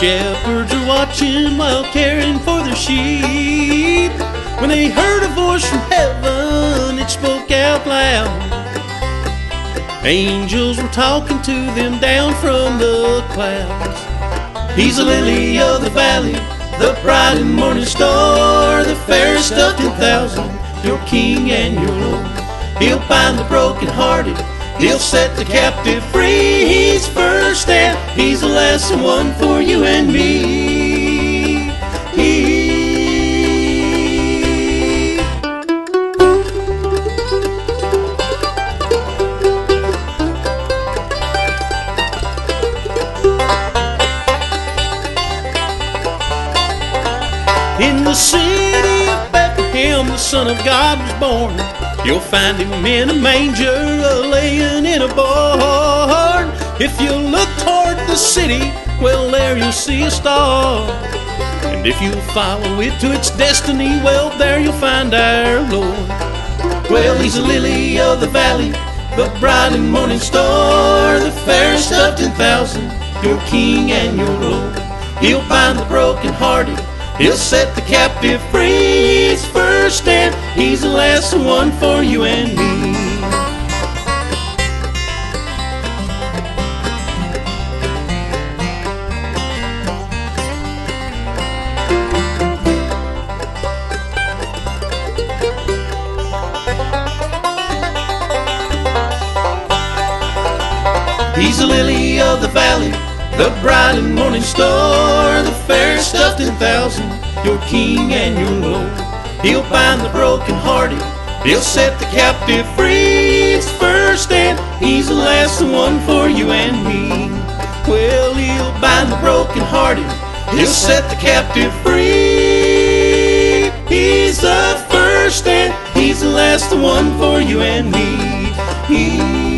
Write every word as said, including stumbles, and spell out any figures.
Shepherds are watching while caring for their sheep, when they heard a voice from heaven, it spoke out loud. Angels were talking to them down from the clouds. He's the lily of the valley, the bright and morning star, the fairest of ten thousand, your King and your Lord. He'll bind the brokenhearted, he'll set the captive free. He's first and he's the last, and one for you and me. He In the city of Bethlehem, the Son of God was born. You'll find him in a manger, laying in a barn. If you look toward the city, well, there you'll see a star. And if you follow it to its destiny, well, there you'll find our Lord. Well, he's the lily of the valley, the bright and morning star, the fairest of ten thousand, your King and your Lord. He'll bind the brokenhearted, he'll set the captive free. He's first and he's the last, one for you and me. He's the lily of the valley, the bright and morning star, the fairest of ten thousand, your King and your Lord. He'll bind the brokenhearted, he'll set the captive free. He's first and he's the last, the one for you and me. Well, he'll bind the brokenhearted, he'll set the captive free. He's the first and he's the last, the one for you and me. He